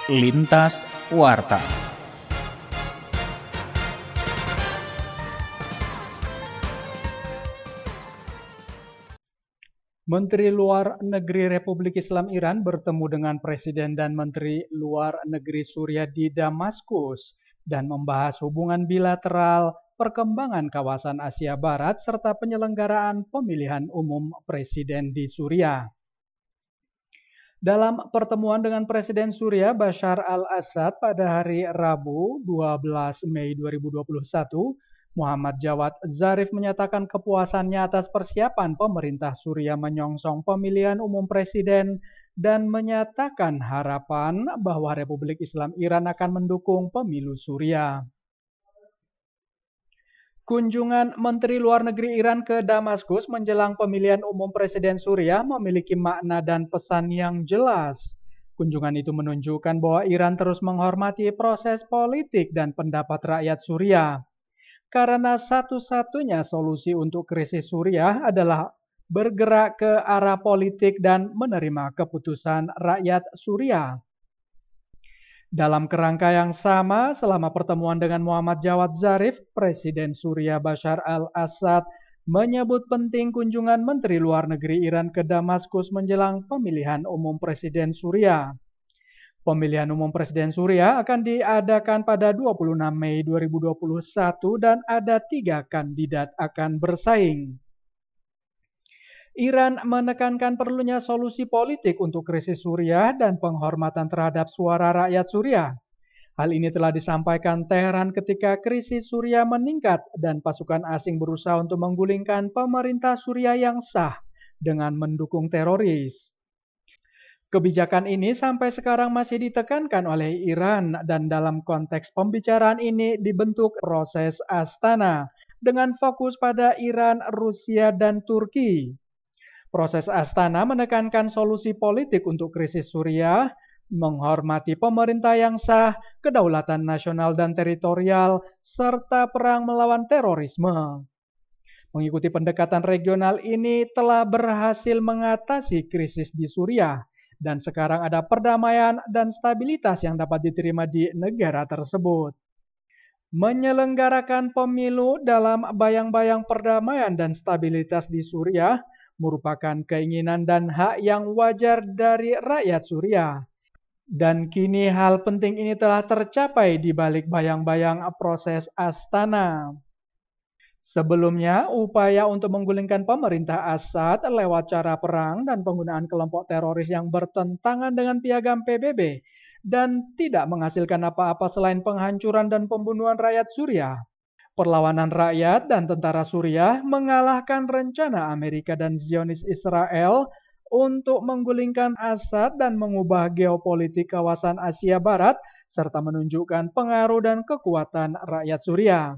Lintas Warta. Menteri Luar Negeri Republik Islam Iran bertemu dengan Presiden dan Menteri Luar Negeri Suriah di Damaskus dan membahas hubungan bilateral, perkembangan kawasan Asia Barat, serta penyelenggaraan pemilihan umum presiden di Suriah. Dalam pertemuan dengan Presiden Suriah Bashar al-Assad pada hari Rabu 12 Mei 2021, Muhammad Jawad Zarif menyatakan kepuasannya atas persiapan pemerintah Suriah menyongsong pemilihan umum presiden dan menyatakan harapan bahwa Republik Islam Iran akan mendukung pemilu Suriah. Kunjungan Menteri Luar Negeri Iran ke Damaskus menjelang pemilihan umum presiden Suriah memiliki makna dan pesan yang jelas. Kunjungan itu menunjukkan bahwa Iran terus menghormati proses politik dan pendapat rakyat Suriah. Karena satu-satunya solusi untuk krisis Suriah adalah bergerak ke arah politik dan menerima keputusan rakyat Suriah. Dalam kerangka yang sama, selama pertemuan dengan Muhammad Jawad Zarif, Presiden Suriah Bashar al-Assad menyebut penting kunjungan Menteri Luar Negeri Iran ke Damaskus menjelang pemilihan umum Presiden Suriah. Pemilihan umum Presiden Suriah akan diadakan pada 26 Mei 2021 dan ada 3 kandidat akan bersaing. Iran menekankan perlunya solusi politik untuk krisis Suriah dan penghormatan terhadap suara rakyat Suriah. Hal ini telah disampaikan Teheran ketika krisis Suriah meningkat dan pasukan asing berusaha untuk menggulingkan pemerintah Suriah yang sah dengan mendukung teroris. Kebijakan ini sampai sekarang masih ditekankan oleh Iran dan dalam konteks pembicaraan ini dibentuk proses Astana dengan fokus pada Iran, Rusia, dan Turki. Proses Astana menekankan solusi politik untuk krisis Suriah, menghormati pemerintah yang sah, kedaulatan nasional dan teritorial, serta perang melawan terorisme. Mengikuti pendekatan regional ini telah berhasil mengatasi krisis di Suriah, dan sekarang ada perdamaian dan stabilitas yang dapat diterima di negara tersebut. Menyelenggarakan pemilu dalam bayang-bayang perdamaian dan stabilitas di Suriah merupakan keinginan dan hak yang wajar dari rakyat Suriah. Dan kini hal penting ini telah tercapai di balik bayang-bayang proses Astana. Sebelumnya, upaya untuk menggulingkan pemerintah Assad lewat cara perang dan penggunaan kelompok teroris yang bertentangan dengan piagam PBB dan tidak menghasilkan apa-apa selain penghancuran dan pembunuhan rakyat Suriah. Perlawanan rakyat dan tentara Suriah mengalahkan rencana Amerika dan Zionis Israel untuk menggulingkan Assad dan mengubah geopolitik kawasan Asia Barat serta menunjukkan pengaruh dan kekuatan rakyat Suriah.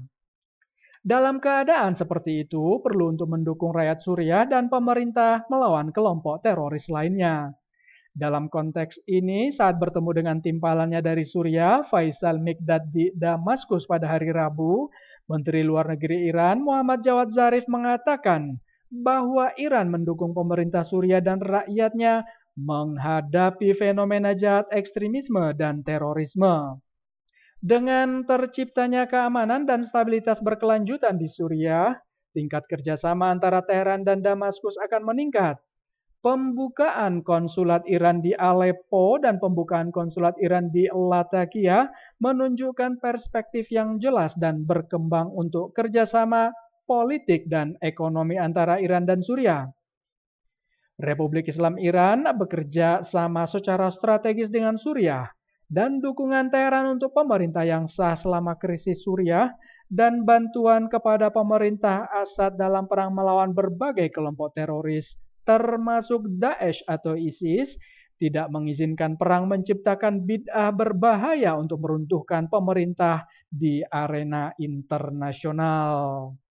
Dalam keadaan seperti itu, perlu untuk mendukung rakyat Suriah dan pemerintah melawan kelompok teroris lainnya. Dalam konteks ini, saat bertemu dengan timpalannya dari Suriah, Faisal Mikdad di Damaskus pada hari Rabu, Menteri Luar Negeri Iran Muhammad Jawad Zarif mengatakan bahwa Iran mendukung pemerintah Suriah dan rakyatnya menghadapi fenomena jahat ekstremisme dan terorisme. Dengan terciptanya keamanan dan stabilitas berkelanjutan di Suriah, tingkat kerjasama antara Teheran dan Damaskus akan meningkat. Pembukaan konsulat Iran di Aleppo dan pembukaan konsulat Iran di Latakia menunjukkan perspektif yang jelas dan berkembang untuk kerjasama politik dan ekonomi antara Iran dan Suriah. Republik Islam Iran bekerja sama secara strategis dengan Suriah dan dukungan Teheran untuk pemerintah yang sah selama krisis Suriah dan bantuan kepada pemerintah Assad dalam perang melawan berbagai kelompok teroris termasuk Daesh atau ISIS tidak mengizinkan perang menciptakan bid'ah berbahaya untuk meruntuhkan pemerintah di arena internasional.